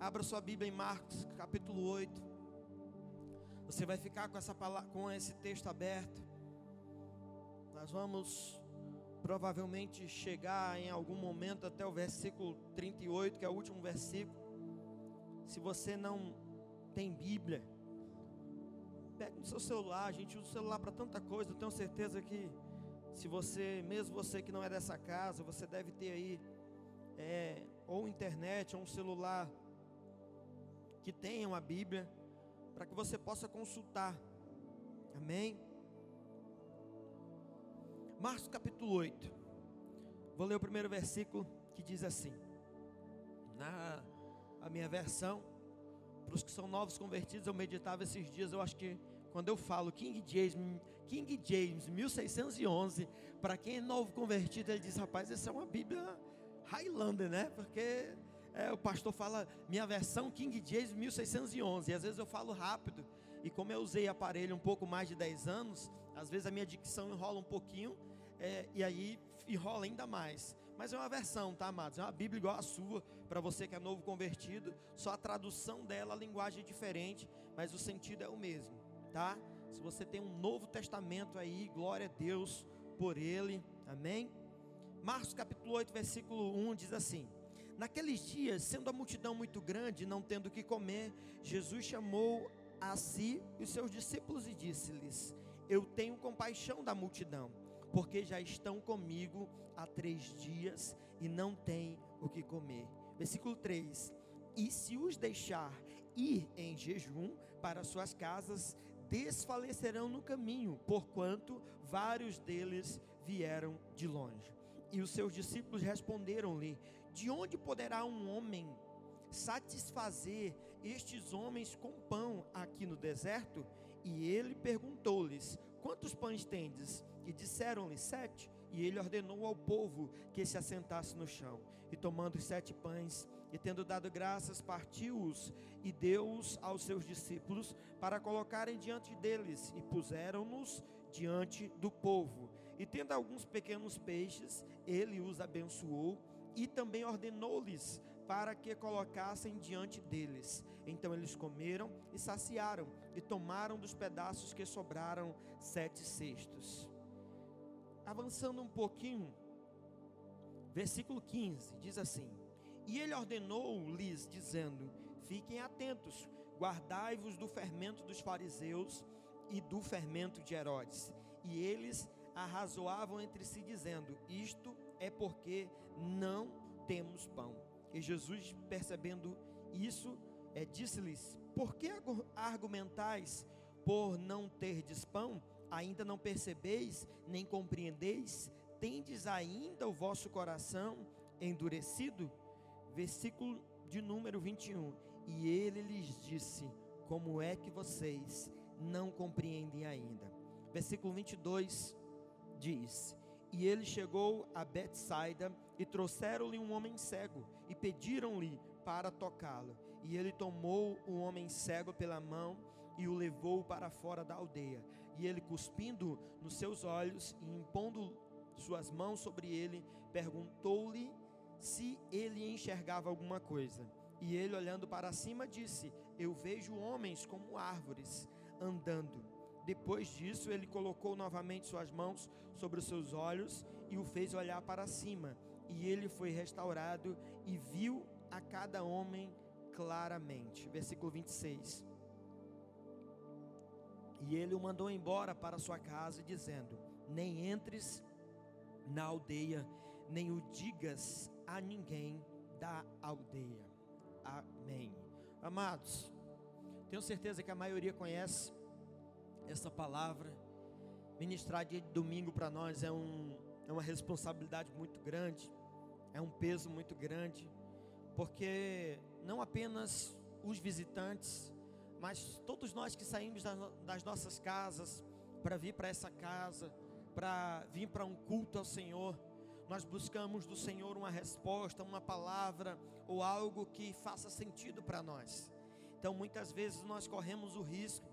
Abra sua Bíblia em Marcos, capítulo 8. Você vai ficar com essa palavra, com esse texto aberto. Nós vamos provavelmente chegar em algum momento até o versículo 38, que é o último versículo. Se você não tem Bíblia, pegue no seu celular. A gente usa o celular para tanta coisa. Eu tenho certeza que se você, mesmo você que não é dessa casa, você deve ter aí ou internet ou um celular que tenha uma Bíblia, para que você possa consultar. Amém? Marcos capítulo 8. Vou ler o primeiro versículo, que diz assim, a minha versão. Para os que são novos convertidos, eu meditava esses dias. Eu acho que quando eu falo King James 1611, para quem é novo convertido, ele diz: rapaz, essa é uma Bíblia Highlander, né? Porque o pastor fala minha versão King James 1611, e às vezes eu falo rápido, e como eu usei aparelho um pouco mais de 10 anos, às vezes a minha dicção enrola um pouquinho, e aí enrola ainda mais. Mas é uma versão, tá, amados? É uma Bíblia igual a sua, para você que é novo convertido, só a tradução dela, a linguagem é diferente, mas o sentido é o mesmo, tá? Se você tem um Novo Testamento aí, glória a Deus por ele, amém? Marcos capítulo 8, versículo 1 diz assim: naqueles dias, sendo a multidão muito grande, não tendo o que comer, Jesus chamou a si os seus discípulos e disse-lhes: eu tenho compaixão da multidão, porque já estão comigo há 3 dias e não têm o que comer. Versículo 3: e se os deixar ir em jejum para suas casas, desfalecerão no caminho, porquanto vários deles vieram de longe. E os seus discípulos responderam-lhe: de onde poderá um homem satisfazer estes homens com pão aqui no deserto? E ele perguntou-lhes: quantos pães tendes? E disseram-lhe: 7. E ele ordenou ao povo que se assentasse no chão. E tomando os 7 pães, e tendo dado graças, partiu-os e deu-os aos seus discípulos para colocarem diante deles, e puseram-nos diante do povo. E tendo alguns pequenos peixes, ele os abençoou e também ordenou-lhes para que colocassem diante deles. Então eles comeram e saciaram, e tomaram dos pedaços que sobraram 7 cestos. Avançando um pouquinho, versículo 15, diz assim: e ele ordenou-lhes, dizendo: fiquem atentos, guardai-vos do fermento dos fariseus e do fermento de Herodes. E eles arrazoavam entre si, dizendo: isto é porque não temos pão. E Jesus, percebendo isso, disse-lhes: por que argumentais por não terdes pão? Ainda não percebeis, nem compreendeis? Tendes ainda o vosso coração endurecido? Versículo de número 21. E ele lhes disse: como é que vocês não compreendem ainda? Versículo 22 diz: e ele chegou a Betsaida, e trouxeram-lhe um homem cego, e pediram-lhe para tocá-lo. E ele tomou o homem cego pela mão, e o levou para fora da aldeia. E ele, cuspindo nos seus olhos, e impondo suas mãos sobre ele, perguntou-lhe se ele enxergava alguma coisa. E ele, olhando para cima, disse: eu vejo homens como árvores andando. Depois disso, ele colocou novamente suas mãos sobre os seus olhos e o fez olhar para cima. E ele foi restaurado e viu a cada homem claramente. Versículo 26. E ele o mandou embora para sua casa, dizendo: nem entres na aldeia, nem o digas a ninguém da aldeia. Amém. Amados, tenho certeza que a maioria conhece essa palavra. Ministrar dia de domingo para nós é uma responsabilidade muito grande, é um peso muito grande, porque não apenas os visitantes, mas todos nós que saímos das nossas casas para vir para essa casa, para vir para um culto ao Senhor, nós buscamos do Senhor uma resposta, uma palavra ou algo que faça sentido para nós. Então muitas vezes nós corremos o risco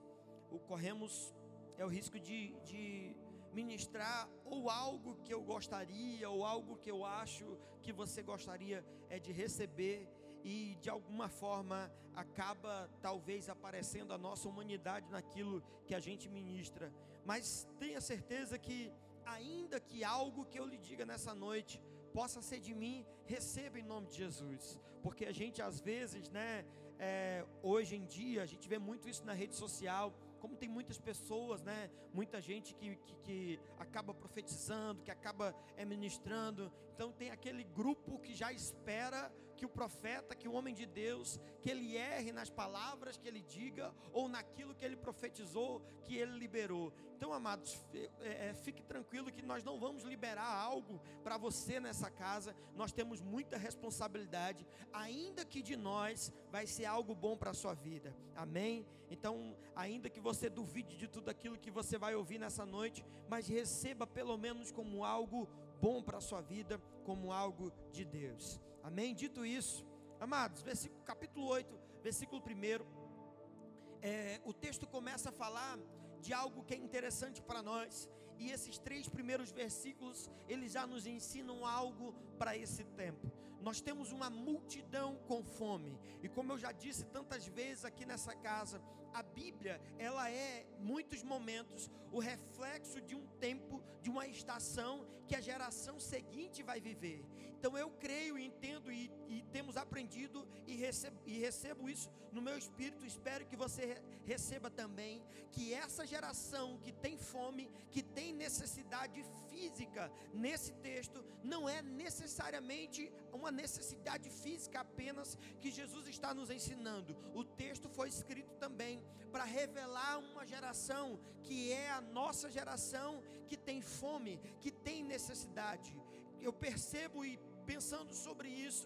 de ministrar ou algo que eu gostaria, ou algo que eu acho que você gostaria de receber, e de alguma forma acaba talvez aparecendo a nossa humanidade naquilo que a gente ministra. Mas tenha certeza que, ainda que algo que eu lhe diga nessa noite possa ser de mim, receba em nome de Jesus. Porque a gente às vezes, hoje em dia, a gente vê muito isso na rede social, como tem muitas pessoas, muita gente que acaba profetizando, que acaba ministrando. Então tem aquele grupo que já espera que o profeta, que o homem de Deus, que ele erre nas palavras que ele diga, ou naquilo que ele profetizou, que ele liberou. Então, amados, fique tranquilo que nós não vamos liberar algo para você nessa casa. Nós temos muita responsabilidade, ainda que de nós vai ser algo bom para a sua vida, amém? Então, ainda que você duvide de tudo aquilo que você vai ouvir nessa noite, mas receba pelo menos como algo bom para a sua vida, como algo de Deus, amém? Dito isso, amados, capítulo 8, versículo 1, o texto começa a falar de algo que é interessante para nós, e esses 3 primeiros versículos, eles já nos ensinam algo para esse tempo. Nós temos uma multidão com fome, e como eu já disse tantas vezes aqui nessa casa, a Bíblia, ela é, muitos momentos, o reflexo de um tempo, de uma estação, que a geração seguinte vai viver. Então eu creio, entendo e temos aprendido e recebo isso no meu espírito, espero que você receba também, que essa geração que tem fome, que tem necessidade física, nesse texto, não é necessariamente uma necessidade física apenas que Jesus está nos ensinando. O texto foi escrito também para revelar uma geração que é a nossa geração, que tem fome, que tem necessidade. Eu percebo, e pensando sobre isso,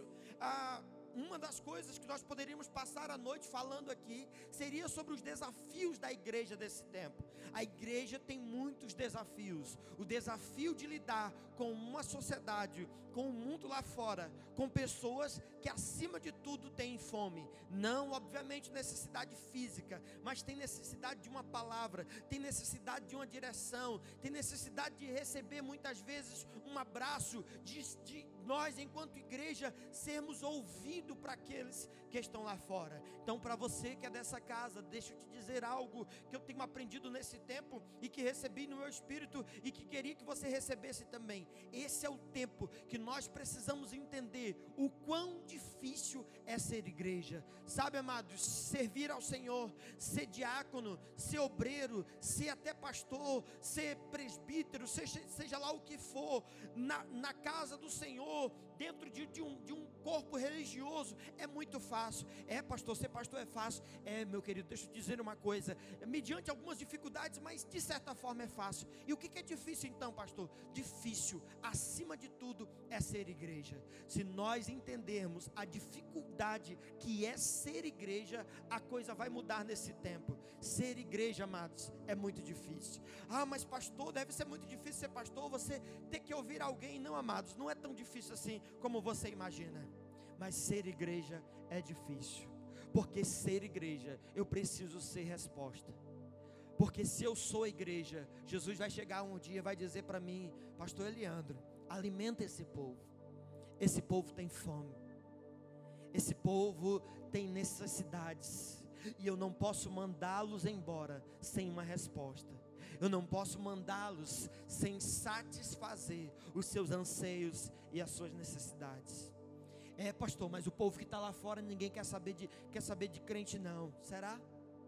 uma das coisas que nós poderíamos passar a noite falando aqui seria sobre os desafios da igreja desse tempo. A igreja tem muitos desafios. O desafio de lidar com uma sociedade, com o mundo lá fora, com pessoas que acima de tudo têm fome. Não, obviamente, necessidade física, mas tem necessidade de uma palavra, tem necessidade de uma direção, tem necessidade de receber muitas vezes um abraço, de nós enquanto igreja sermos ouvidos para aqueles que estão lá fora. Então, para você que é dessa casa, deixa eu te dizer algo que eu tenho aprendido nesse tempo e que recebi no meu espírito e que queria que você recebesse também. Esse é o tempo que nós precisamos entender o quão difícil é ser igreja. Sabe, amados, servir ao Senhor, ser diácono, ser obreiro, ser até pastor, ser presbítero, seja lá o que for, na casa do Senhor, dentro de um corpo religioso, é muito fácil. Pastor, ser pastor é fácil. Meu querido, deixa eu te dizer uma coisa, mediante algumas dificuldades, mas de certa forma é fácil. E o que é difícil então, pastor? Difícil, acima de tudo, é ser igreja. Se nós entendermos a dificuldade que é ser igreja, a coisa vai mudar nesse tempo. Ser igreja, amados, é muito difícil. Mas pastor, deve ser muito difícil ser pastor, você ter que ouvir alguém. Não, amados, não é tão difícil assim como você imagina. Mas ser igreja é difícil, porque ser igreja, eu preciso ser resposta. Porque se eu sou igreja, Jesus vai chegar um dia e vai dizer para mim: pastor Eliandro, alimenta esse povo. Esse povo tem fome, esse povo tem necessidades, e eu não posso mandá-los embora sem uma resposta. Eu não posso mandá-los sem satisfazer os seus anseios e as suas necessidades. Pastor, mas o povo que está lá fora, ninguém quer saber de crente não. Será?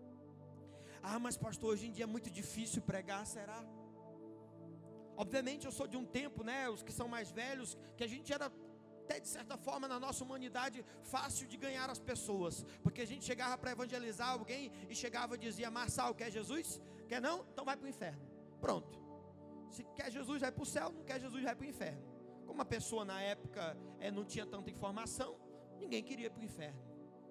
Mas pastor, hoje em dia é muito difícil pregar, será? Obviamente eu sou de um tempo, os que são mais velhos, que a gente era até de certa forma na nossa humanidade fácil de ganhar as pessoas, porque a gente chegava para evangelizar alguém e chegava e dizia: Marçal, quer Jesus? Quer não? Então vai para o inferno. Pronto. Se quer Jesus, vai para o céu. Não quer Jesus, vai para o inferno. Como a pessoa na época não tinha tanta informação, ninguém queria ir para o inferno.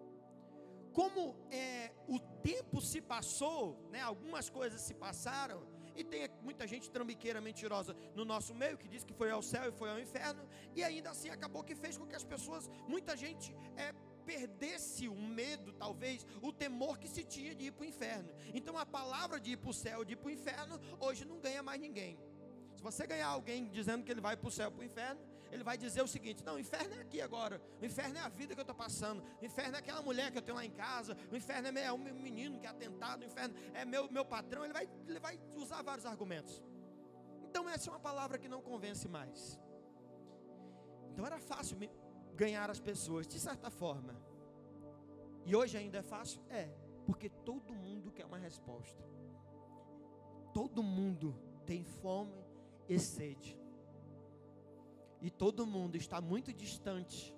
Como o tempo se passou, algumas coisas se passaram, e tem muita gente trambiqueira, mentirosa no nosso meio, que diz que foi ao céu e foi ao inferno, e ainda assim acabou que fez com que as pessoas, muita gente perdesse o medo, talvez, o temor que se tinha de ir para o inferno. Então a palavra de ir para o céu, de ir para o inferno, hoje não ganha mais ninguém. Se você ganhar alguém dizendo que ele vai para o céu, para o inferno, ele vai dizer o seguinte: não, o inferno é aqui agora, o inferno é a vida que eu estou passando, o inferno é aquela mulher que eu tenho lá em casa, o inferno é o meu menino que é atentado, o inferno é meu patrão. Ele vai usar vários argumentos. Então essa é uma palavra que não convence mais. Então era fácil ganhar as pessoas, de certa forma. E hoje ainda é fácil? É, porque todo mundo quer uma resposta. Todo mundo tem fome e sede. E todo mundo está muito distante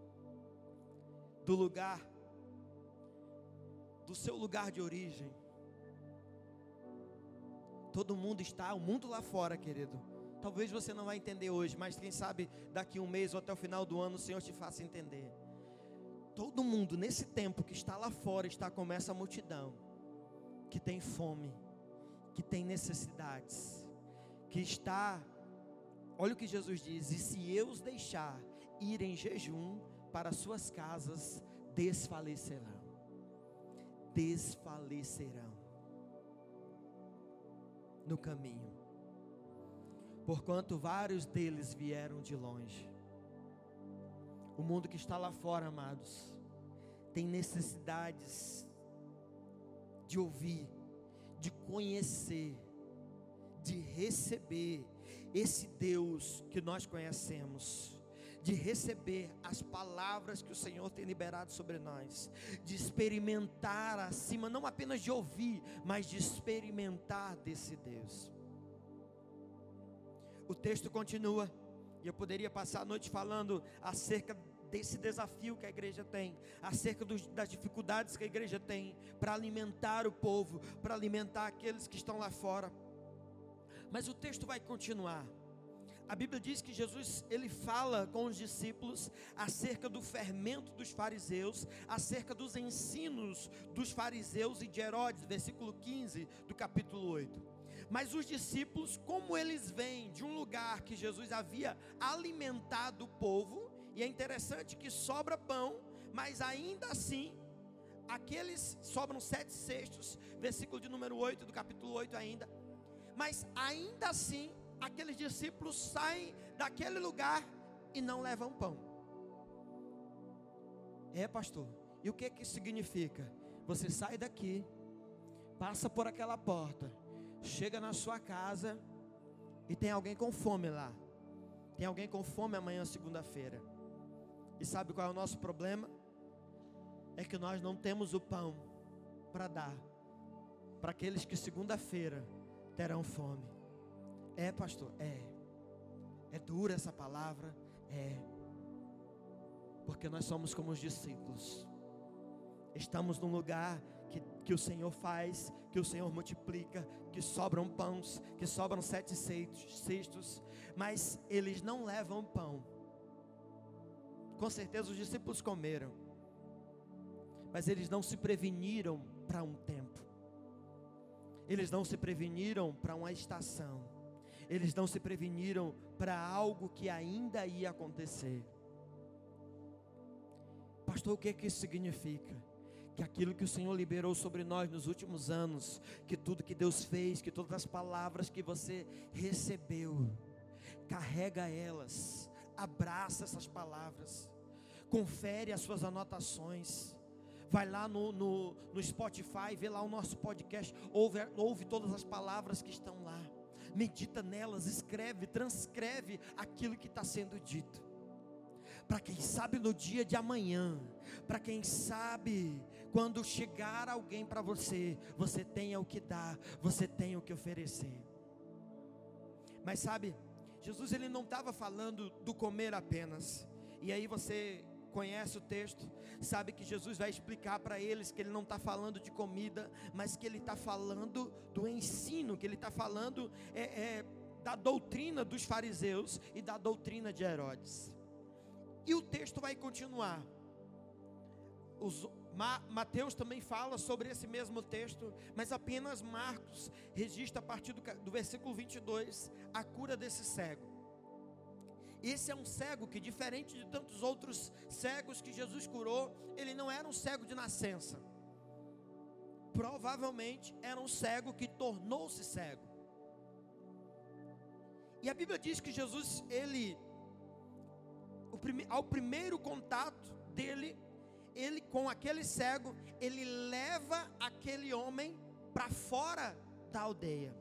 do seu lugar de origem. Todo mundo está, o mundo lá fora, querido. Talvez você não vai entender hoje, mas quem sabe daqui um mês ou até o final do ano o Senhor te faça entender. Todo mundo nesse tempo que está lá fora está como essa multidão, que tem fome, que tem necessidades, que está, olha o que Jesus diz: e se eu os deixar ir em jejum para suas casas, desfalecerão. Desfalecerão no caminho, porquanto vários deles vieram de longe. O mundo que está lá fora, amados, tem necessidades de ouvir, de conhecer, de receber esse Deus que nós conhecemos, de receber as palavras que o Senhor tem liberado sobre nós, de experimentar acima, não apenas de ouvir, mas de experimentar desse Deus. O texto continua, e eu poderia passar a noite falando acerca desse desafio que a igreja tem, acerca das dificuldades que a igreja tem para alimentar o povo, para alimentar aqueles que estão lá fora. Mas o texto vai continuar. A Bíblia diz que Jesus, ele fala com os discípulos acerca do fermento dos fariseus, acerca dos ensinos dos fariseus e de Herodes, versículo 15 do capítulo 8. Mas os discípulos, como eles vêm de um lugar que Jesus havia alimentado o povo, e é interessante que sobra pão, mas ainda assim, sobram 7 cestos, versículo de número 8 do capítulo 8 ainda, mas ainda assim, aqueles discípulos saem daquele lugar e não levam pão. Pastor, e o que isso significa? Você sai daqui, passa por aquela porta, chega na sua casa e tem alguém com fome lá. Tem alguém com fome amanhã, segunda-feira. E sabe qual é o nosso problema? É que nós não temos o pão para dar para aqueles que segunda-feira terão fome. Pastor, é dura essa palavra, porque nós somos como os discípulos. Estamos num lugar que o Senhor faz, que o Senhor multiplica, que sobram pães, que sobram 7 cestos, mas eles não levam pão. Com certeza os discípulos comeram, mas eles não se preveniram para um tempo, eles não se preveniram para uma estação, eles não se preveniram para algo que ainda ia acontecer. Pastor, o que isso significa? Que aquilo que o Senhor liberou sobre nós nos últimos anos, que tudo que Deus fez, que todas as palavras que você recebeu, carrega elas, abraça essas palavras, confere as suas anotações, vai lá no Spotify, vê lá o nosso podcast, ouve todas as palavras que estão lá, medita nelas, escreve, transcreve aquilo que está sendo dito, para quem sabe no dia de amanhã, para quem sabe quando chegar alguém para você, você tenha o que dar, você tenha o que oferecer. Mas sabe, Jesus ele não estava falando do comer apenas, e aí você conhece o texto, sabe que Jesus vai explicar para eles que ele não está falando de comida, mas que ele está falando do ensino, que ele está falando da doutrina dos fariseus e da doutrina de Herodes. E o texto vai continuar. Mateus também fala sobre esse mesmo texto, mas apenas Marcos registra a partir do versículo 22 a cura desse cego. Esse é um cego que, diferente de tantos outros cegos que Jesus curou, ele não era um cego de nascença. Provavelmente era um cego que tornou-se cego. E a Bíblia diz que Jesus, ele ao primeiro contato dele, ele com aquele cego, ele leva aquele homem para fora da aldeia.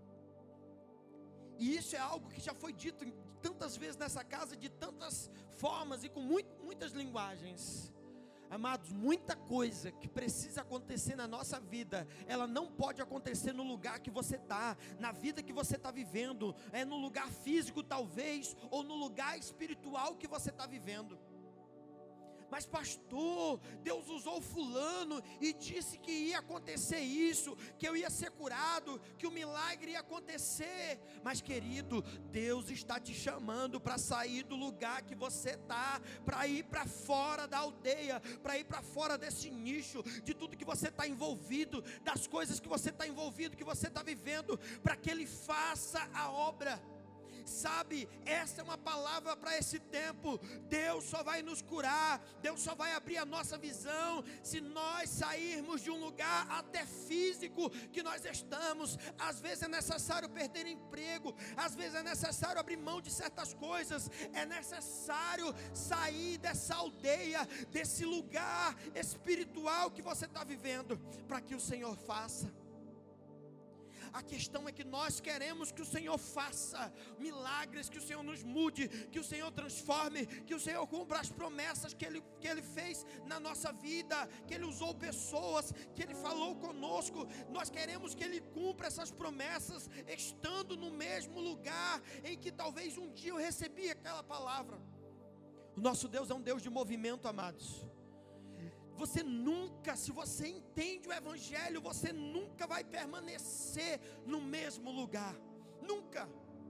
E isso é algo que já foi dito tantas vezes nessa casa, de tantas formas e com muitas linguagens. Amados, muita coisa que precisa acontecer na nossa vida, ela não pode acontecer no lugar que você está, na vida que você está vivendo, no lugar físico talvez, ou no lugar espiritual que você está vivendo. Mas pastor, Deus usou fulano e disse que ia acontecer isso, que eu ia ser curado, que o milagre ia acontecer. Mas querido, Deus está te chamando para sair do lugar que você está, para ir para fora da aldeia, para ir para fora desse nicho, de tudo que você está envolvido, das coisas que você está envolvido, que você está vivendo, para que Ele faça a obra. Sabe, essa é uma palavra para esse tempo. Deus só vai nos curar, Deus só vai abrir a nossa visão se nós sairmos de um lugar até físico que nós estamos. Às vezes é necessário perder emprego, às vezes é necessário abrir mão de certas coisas, é necessário sair dessa aldeia, desse lugar espiritual que você está vivendo, para que o Senhor faça. A questão é que nós queremos que o Senhor faça milagres, que o Senhor nos mude, que o Senhor transforme, que o Senhor cumpra as promessas que Ele fez na nossa vida, que Ele usou pessoas, que Ele falou conosco. Nós queremos que Ele cumpra essas promessas, estando no mesmo lugar em que talvez um dia eu recebi aquela palavra. O nosso Deus é um Deus de movimento, amados. Você nunca, se você entende o Evangelho, você nunca vai permanecer no mesmo lugar. Nunca.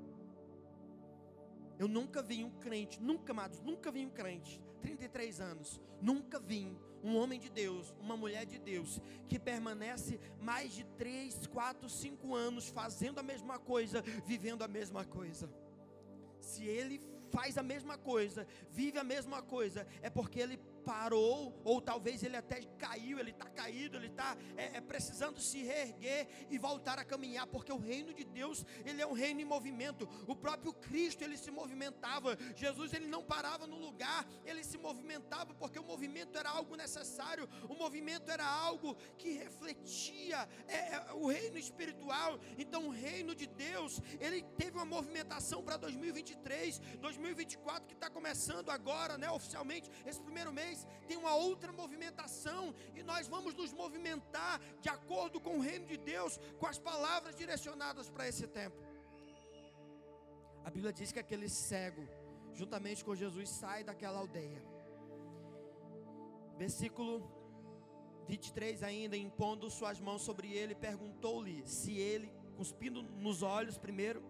Eu nunca vi um crente, nunca, amados, nunca vi um crente, 33 anos, nunca vi um homem de Deus, uma mulher de Deus, que permanece mais de 3, 4, 5 anos fazendo a mesma coisa, vivendo a mesma coisa. Se ele faz a mesma coisa, vive a mesma coisa, é porque ele parou, ou talvez ele até caiu, ele está caído, ele está precisando se reerguer e voltar a caminhar, porque o reino de Deus, ele é um reino em movimento. O próprio Cristo, ele se movimentava. Jesus, ele não parava no lugar, ele se movimentava, porque o movimento era algo necessário, o movimento era algo que refletia o reino espiritual. Então o reino de Deus, ele teve uma movimentação para 2023, 2024 que está começando agora, né, oficialmente, esse primeiro mês, tem uma outra movimentação, e nós vamos nos movimentar de acordo com o reino de Deus, com as palavras direcionadas para esse tempo. A Bíblia diz que aquele cego, juntamente com Jesus, sai daquela aldeia. Versículo 23 ainda, impondo suas mãos sobre ele, perguntou-lhe se ele, cuspindo nos olhos primeiro,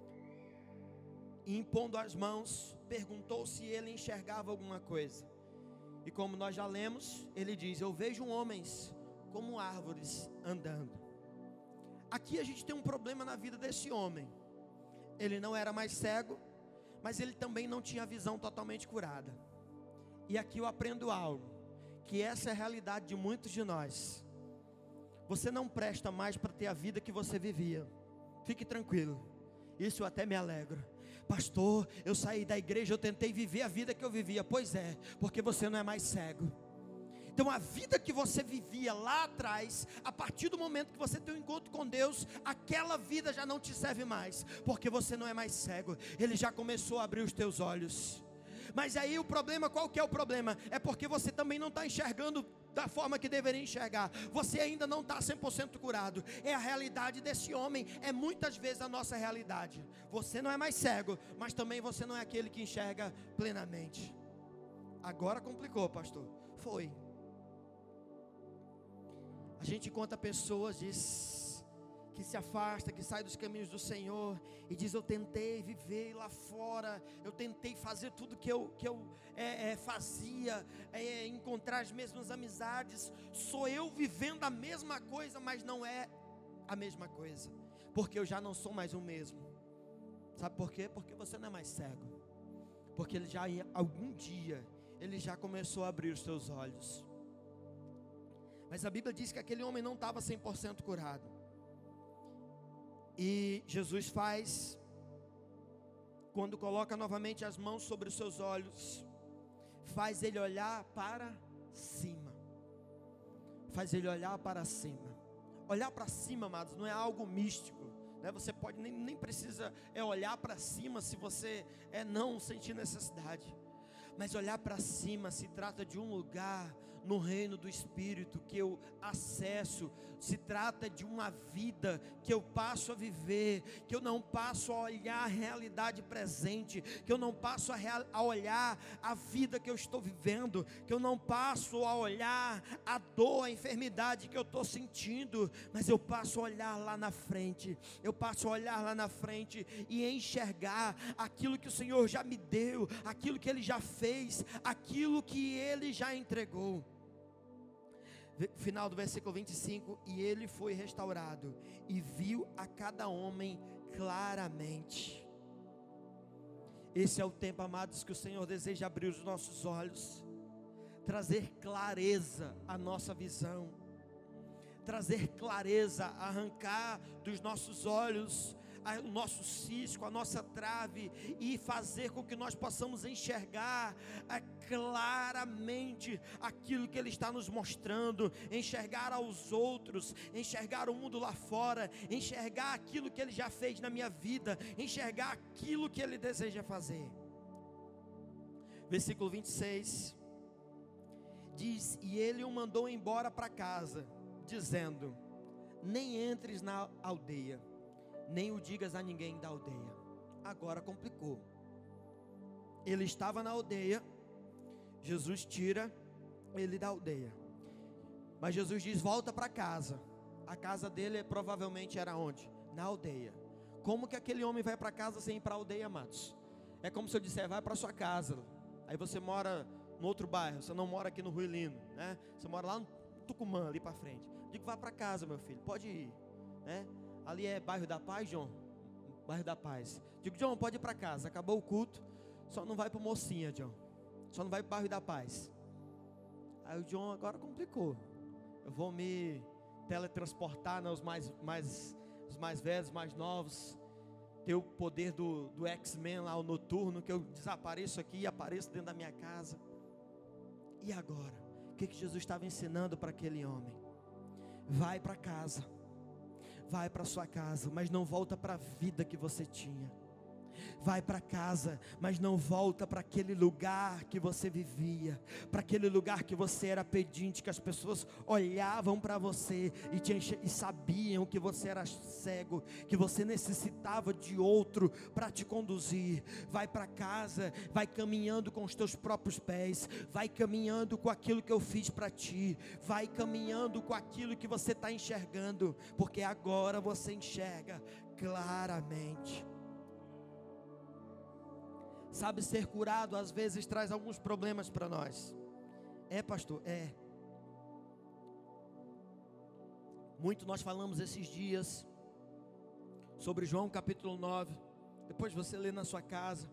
e impondo as mãos, perguntou se ele enxergava alguma coisa. E como nós já lemos, ele diz: eu vejo homens como árvores andando. Aqui a gente tem um problema na vida desse homem. Ele não era mais cego, mas ele também não tinha a visão totalmente curada. E aqui eu aprendo algo, que essa é a realidade de muitos de nós. Você não presta mais para ter a vida que você vivia. Fique tranquilo, isso eu até me alegro. Pastor, eu saí da igreja, eu tentei viver a vida que eu vivia. Pois é, porque você não é mais cego. Então a vida que você vivia lá atrás, a partir do momento que você tem um encontro com Deus, aquela vida já não te serve mais, porque você não é mais cego. Ele já começou a abrir os teus olhos. Mas aí o problema, qual que é o problema? É porque você também não está enxergando da forma que deveria enxergar. Você ainda não está 100% curado. É a realidade desse homem, é muitas vezes a nossa realidade. Você não é mais cego, mas também você não é aquele que enxerga plenamente. Agora complicou, pastor. Foi. A gente encontra pessoas que se afasta, que sai dos caminhos do Senhor e diz: eu tentei viver lá fora, eu tentei fazer tudo que eu fazia, encontrar as mesmas amizades, sou eu vivendo a mesma coisa, mas não é a mesma coisa, porque eu já não sou mais o mesmo. Sabe por quê? Porque você não é mais cego, porque ele já, algum dia, ele já começou a abrir os seus olhos. Mas a Bíblia diz que aquele homem não estava 100% curado. E Jesus faz quando coloca novamente as mãos sobre os seus olhos, faz ele olhar para cima. Faz ele olhar para cima. Olhar para cima, amados, não é algo místico, né? Você pode nem precisa olhar para cima se você não sentir necessidade. Mas olhar para cima se trata de um lugar no reino do Espírito que eu acesso, se trata de uma vida que eu passo a viver, que eu não passo a olhar a realidade presente, que eu não passo a olhar a vida que eu estou vivendo, que eu não passo a olhar a dor, a enfermidade que eu estou sentindo, mas eu passo a olhar lá na frente, eu passo a olhar lá na frente e enxergar aquilo que o Senhor já me deu, aquilo que Ele já fez, aquilo que Ele já entregou. Final do versículo 25, e ele foi restaurado, e viu a cada homem claramente. Esse é o tempo, amados, que o Senhor deseja abrir os nossos olhos, trazer clareza à nossa visão, trazer clareza, arrancar dos nossos olhos o nosso cisco, a nossa trave, e fazer com que nós possamos enxergar claramente aquilo que Ele está nos mostrando, enxergar aos outros, enxergar o mundo lá fora, enxergar aquilo que Ele já fez na minha vida, enxergar aquilo que Ele deseja fazer. Versículo 26 diz: e Ele o mandou embora para casa, dizendo: nem entres na aldeia, nem o digas a ninguém da aldeia. Agora complicou. Ele estava na aldeia, Jesus tira ele da aldeia, mas Jesus diz: volta para casa. A casa dele provavelmente era onde? Na aldeia. Como que aquele homem vai para casa sem ir para a aldeia, amados? É como se eu disser: vai para sua casa. Aí você mora no outro bairro, você não mora aqui no Rui Lindo, né? Você mora lá no Tucumã, ali para frente. Digo: vá para casa, meu filho, pode ir, né? Ali é bairro da Paz, John? Bairro da Paz. Digo: John, pode ir para casa, acabou o culto, só não vai para Mocinha, John. Só não vai para o bairro da Paz. Aí o John agora complicou. Eu vou me teletransportar, né, os mais velhos, mais novos. Ter o poder do X-Men lá, o noturno, que eu desapareço aqui e apareço dentro da minha casa. E agora? O que Jesus estava ensinando para aquele homem? Vai para casa. Vai para sua casa, mas não volta para a vida que você tinha. Vai para casa, mas não volta para aquele lugar que você vivia, para aquele lugar que você era pedinte, que as pessoas olhavam para você e sabiam que você era cego, que você necessitava de outro para te conduzir. Vai para casa, vai caminhando com os teus próprios pés, vai caminhando com aquilo que eu fiz para ti, vai caminhando com aquilo que você está enxergando, porque agora você enxerga claramente. Sabe, ser curado às vezes traz alguns problemas para nós. Pastor, muito nós falamos esses dias sobre João capítulo 9. Depois você lê na sua casa.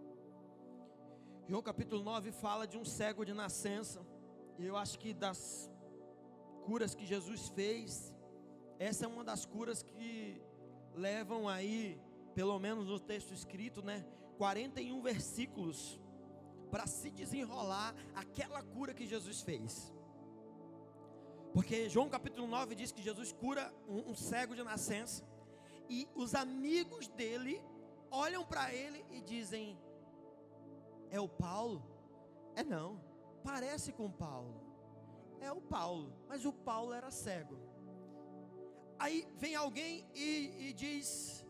João capítulo 9 fala de um cego de nascença. E eu acho que das curas que Jesus fez, essa é uma das curas que levam aí, pelo menos no texto escrito, né, 41 versículos para se desenrolar aquela cura que Jesus fez. Porque João capítulo 9 diz que Jesus cura um cego de nascença, e os amigos dele olham para ele e dizem: é o Paulo? Não, parece com Paulo. É o Paulo, mas o Paulo era cego. Aí vem alguém e diz,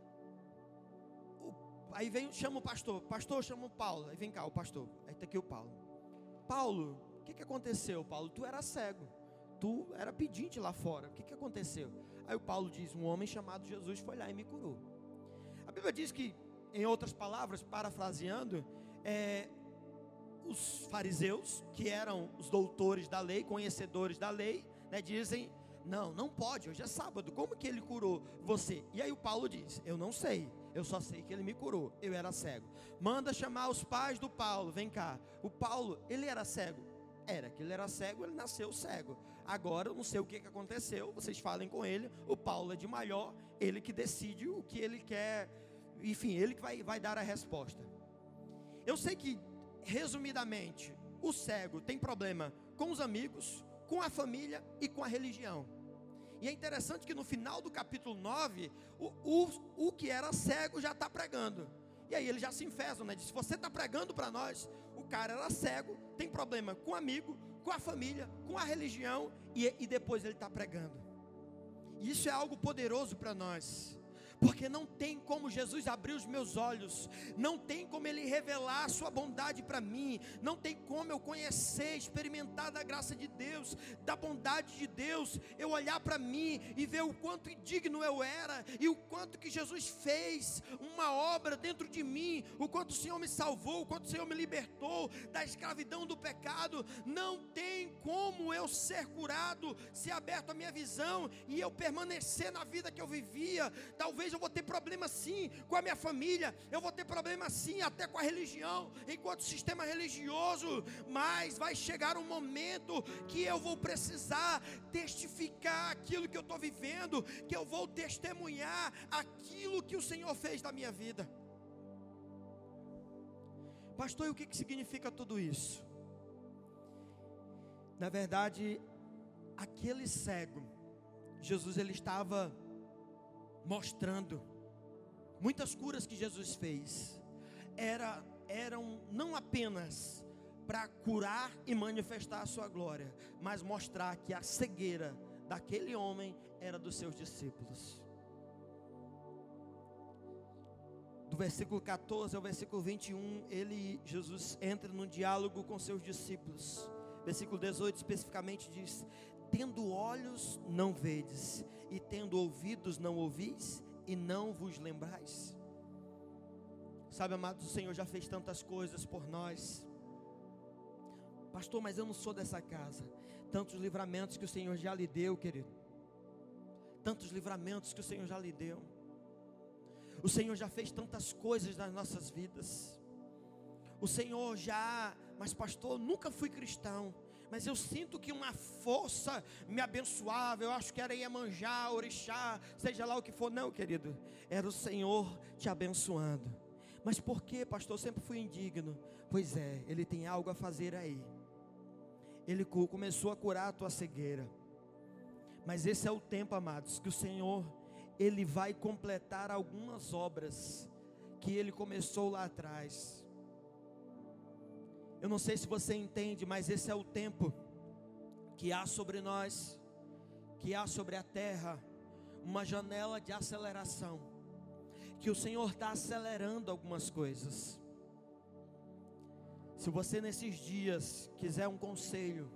aí chama o pastor chama o Paulo, aí vem cá o pastor, aí está aqui o Paulo. Paulo, o que aconteceu, Paulo? Tu era cego, tu era pedinte lá fora, o que aconteceu? Aí o Paulo diz: um homem chamado Jesus foi lá e me curou. A Bíblia diz que, em outras palavras, parafraseando, os fariseus, que eram os doutores da lei, conhecedores da lei, né, dizem: não pode, hoje é sábado, como que ele curou você? E aí o Paulo diz: eu não sei, eu só sei que ele me curou, eu era cego. Manda chamar os pais do Paulo, vem cá. O Paulo, ele era cego? Que ele era cego, ele nasceu cego. Agora eu não sei o que aconteceu, vocês falem com ele. O Paulo é de maior, ele que decide o que ele quer enfim, ele que vai dar a resposta. Eu sei que, resumidamente, o cego tem problema com os amigos, com a família e com a religião. E é interessante que no final do capítulo 9, o que era cego já está pregando. E aí eles já se enfesam, né? Diz: se você está pregando para nós, o cara era cego, tem problema com o amigo, com a família, com a religião, e depois ele está pregando. E isso é algo poderoso para nós. Porque não tem como Jesus abrir os meus olhos, não tem como Ele revelar a sua bondade para mim, não tem como eu conhecer, experimentar da graça de Deus, da bondade de Deus, eu olhar para mim e ver o quanto indigno eu era, e o quanto que Jesus fez uma obra dentro de mim, o quanto o Senhor me salvou, o quanto o Senhor me libertou da escravidão do pecado. Não tem como eu ser curado, ser aberto a minha visão, e eu permanecer na vida que eu vivia. Talvez eu vou ter problema sim com a minha família, eu vou ter problema sim até com a religião, enquanto sistema religioso, mas vai chegar um momento que eu vou precisar testificar aquilo que eu estou vivendo, que eu vou testemunhar aquilo que o Senhor fez na minha vida. Pastor, e o que significa tudo isso? Na verdade, aquele cego, Jesus ele estava mostrando muitas curas que Jesus fez, eram não apenas para curar e manifestar a sua glória, mas mostrar que a cegueira daquele homem era dos seus discípulos. Do versículo 14 ao versículo 21, Jesus entra num diálogo com seus discípulos. Versículo 18 especificamente diz: tendo olhos não vedes, e tendo ouvidos não ouvis, e não vos lembrais. Sabe, amados, o Senhor já fez tantas coisas por nós. Pastor, mas eu não sou dessa casa. Tantos livramentos que o Senhor já lhe deu, querido. Tantos livramentos que o Senhor já lhe deu. O Senhor já fez tantas coisas nas nossas vidas. O Senhor já... Mas pastor, eu nunca fui cristão, mas eu sinto que uma força me abençoava. Eu acho que era Iemanjá, Orixá, seja lá o que for. Não, querido, era o Senhor te abençoando. Mas por que, pastor, eu sempre fui indigno? Pois é, Ele tem algo a fazer aí. Ele começou a curar a tua cegueira. Mas esse é o tempo, amados, que o Senhor, Ele vai completar algumas obras que Ele começou lá atrás. Eu não sei se você entende, mas esse é o tempo que há sobre nós, que há sobre a terra, uma janela de aceleração, que o Senhor está acelerando algumas coisas. Se você nesses dias quiser um conselho,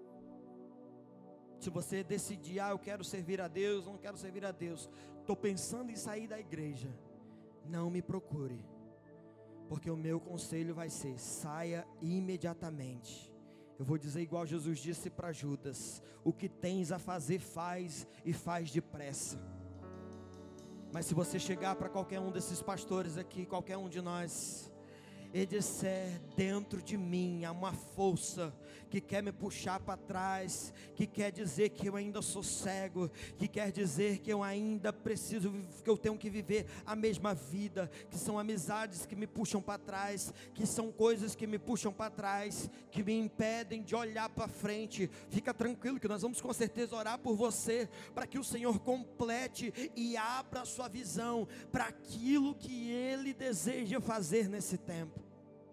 se você decidir: eu quero servir a Deus, não quero servir a Deus, estou pensando em sair da igreja, não me procure. Porque o meu conselho vai ser: saia imediatamente. Eu vou dizer igual Jesus disse para Judas: o que tens a fazer, faz, e faz depressa. Mas se você chegar para qualquer um desses pastores aqui, qualquer um de nós, e disser: dentro de mim há uma força que quer me puxar para trás, que quer dizer que eu ainda sou cego, que quer dizer que eu ainda preciso, que eu tenho que viver a mesma vida, que são amizades que me puxam para trás, que são coisas que me puxam para trás, que me impedem de olhar para frente. Fica tranquilo que nós vamos com certeza orar por você, para que o Senhor complete e abra a sua visão para aquilo que Ele deseja fazer nesse tempo.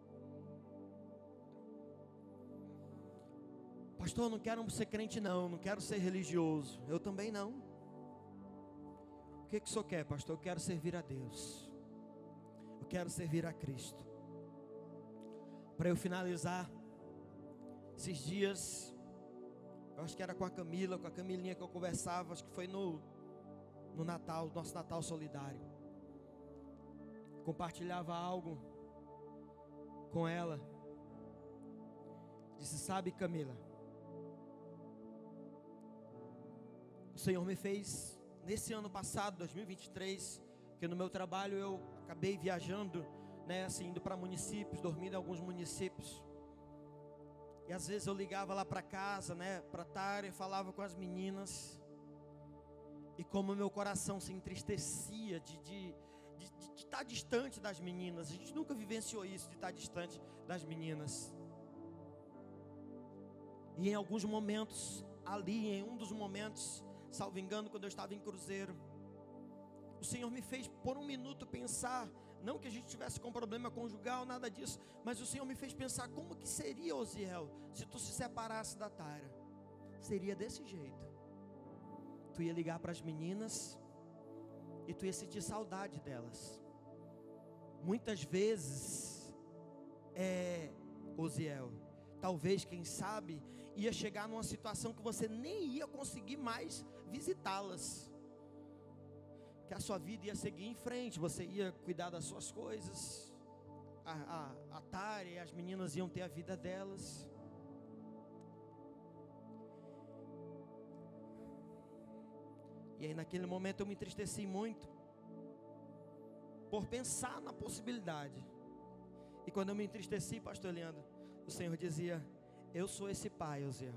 Pastor, eu não quero ser crente não quero ser religioso. Eu também não. O que o senhor quer, pastor? Eu quero servir a Deus. Eu quero servir a Cristo. Para eu finalizar, esses dias, eu acho que era com a Camilinha que eu conversava, acho que foi no Natal, nosso Natal solidário. Compartilhava algo com ela. Disse: sabe, Camila, o Senhor me fez, nesse ano passado, 2023, que no meu trabalho eu acabei viajando, assim, indo para municípios, dormindo em alguns municípios. E às vezes eu ligava lá para casa, para tarde, falava com as meninas. E como meu coração se entristecia de estar distante das meninas. A gente nunca vivenciou isso, de estar distante das meninas. E em alguns momentos, ali em um dos momentos, salvo engano, quando eu estava em Cruzeiro, o Senhor me fez por um minuto pensar, não que a gente tivesse com problema conjugal, nada disso, mas o Senhor me fez pensar como que seria, Osiel, se tu se separasse da Tara. Seria desse jeito. Tu ia ligar para as meninas e tu ia sentir saudade delas. Muitas vezes, Osiel, talvez, quem sabe, ia chegar numa situação que você nem ia conseguir mais visitá-las, que a sua vida ia seguir em frente, você ia cuidar das suas coisas, a Tara e as meninas iam ter a vida delas. E aí naquele momento eu me entristeci muito, por pensar na possibilidade. E quando eu me entristeci, pastor Leandro, o Senhor dizia: eu sou esse pai, Osiel.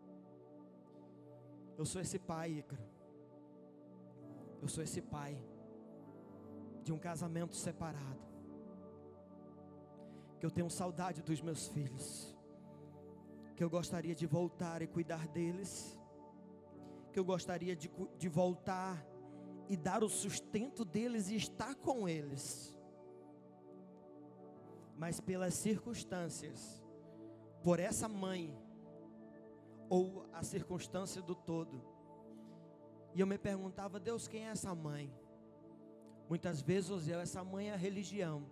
Eu sou esse pai, Ícaro. Eu sou esse pai de um casamento separado, que eu tenho saudade dos meus filhos, que eu gostaria de voltar e cuidar deles, que eu gostaria de voltar e dar o sustento deles e estar com eles. Mas pelas circunstâncias, por essa mãe, ou a circunstância do todo, e eu me perguntava: Deus, quem é essa mãe? Muitas vezes, Osiel, essa mãe é a religião,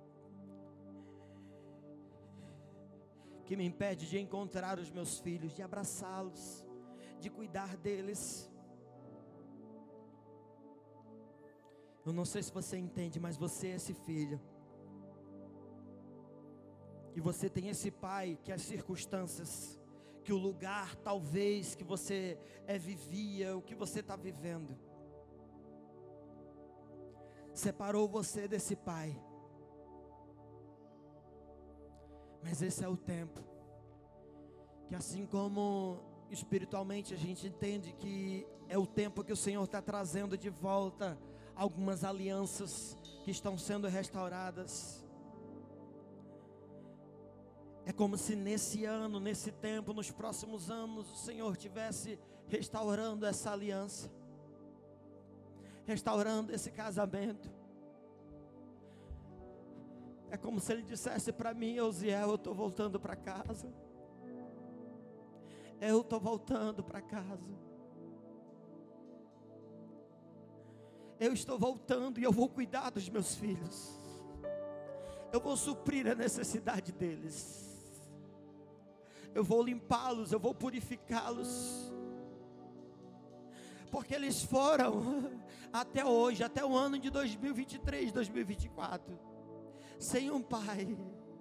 que me impede de encontrar os meus filhos, de abraçá-los, de cuidar deles. Eu não sei se você entende, mas você é esse filho, e você tem esse pai que as circunstâncias, que o lugar talvez que você vivia, o que você está vivendo, separou você desse pai. Mas esse é o tempo, que assim como espiritualmente a gente entende que é o tempo que o Senhor está trazendo de volta algumas alianças que estão sendo restauradas. É como se nesse ano, nesse tempo, nos próximos anos, o Senhor estivesse restaurando essa aliança, restaurando esse casamento. É como se Ele dissesse para mim: Osiel, eu estou voltando para casa. Eu estou voltando para casa. Eu estou voltando e eu vou cuidar dos meus filhos. Eu vou suprir a necessidade deles. Eu vou limpá-los, eu vou purificá-los. Porque eles foram até hoje, até o ano de 2023, 2024, sem um pai.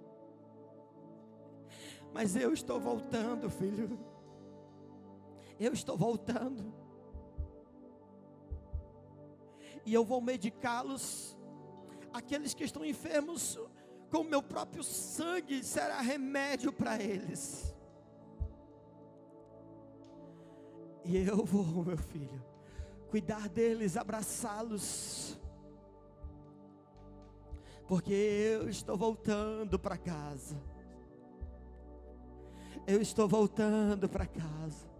Mas eu estou voltando, filho. Eu estou voltando. E eu vou medicá-los. Aqueles que estão enfermos, com o meu próprio sangue será remédio para eles. E eu vou, meu filho, cuidar deles, abraçá-los, porque eu estou voltando para casa. Eu estou voltando para casa.